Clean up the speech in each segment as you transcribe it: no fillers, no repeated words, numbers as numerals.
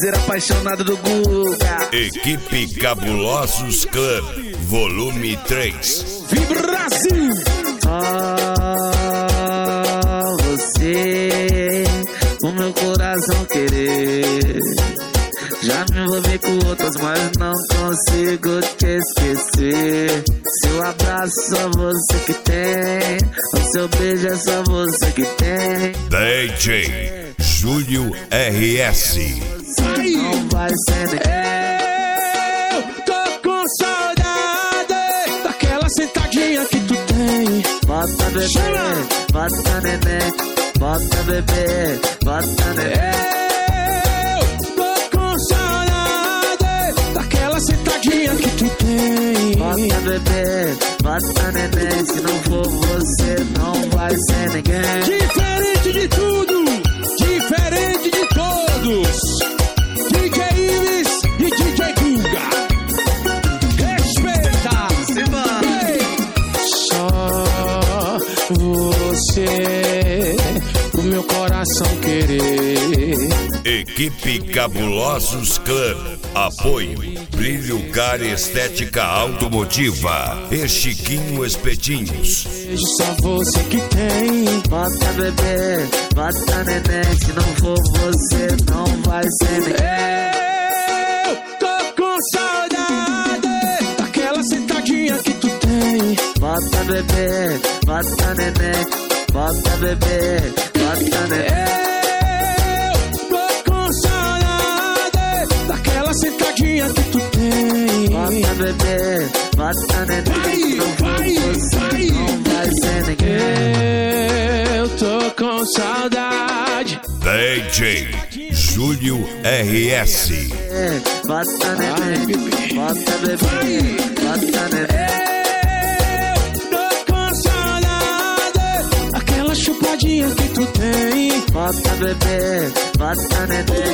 piseiro apaixonado do Guga. Equipe Cabulosos Clã, volume 3. Vibra Brasil! Você, o meu coração querer. Já me envolvi com outras, mas não consigo te esquecer. Seu abraço só você que tem, o seu beijo é só você que tem. DJ Júlio RS. Não vai ser Eu tô com saudade daquela sentadinha que tu tem. Bota bebê, bota neném, bota bebê, bota neném. Sentadinha que tu tem. Bota bebê, bota neném. Se não for você, não vai ser ninguém. Diferente de tudo, diferente de todos. DJ Ives e DJ Guga. Respeita. Só você, o meu coração querer. Equipe Cabulosos Clã. Apoio Brilho Car Estética Automotiva e Chiquinho Espetinhos. Só você que tem. Bota bebê, bota neném. Se não for você, não vai ser ninguém. Eu tô com saudade daquela sentadinha que tu tem. Bota bebê, bota neném. Bota bebê, bota neném. Sentadinha que tu tem. Bota bebê, bota neném. Não vai ser ninguém. Eu tô com saudade. DJ Júlio RS. Bota neném, bota bebê, bota neném. Eu tô com saudade aquela chupadinha que tu tem. Bota bebê, bota neném.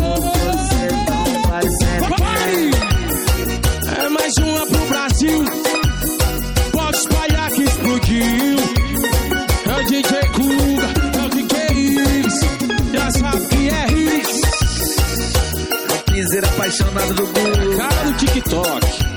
É mais uma pro Brasil. Pode espalhar que explodiu. É o DJ Guga, é o DJ Ives. Já sabe que é Ives. O piseiro apaixonado do Guga. Cara do TikTok.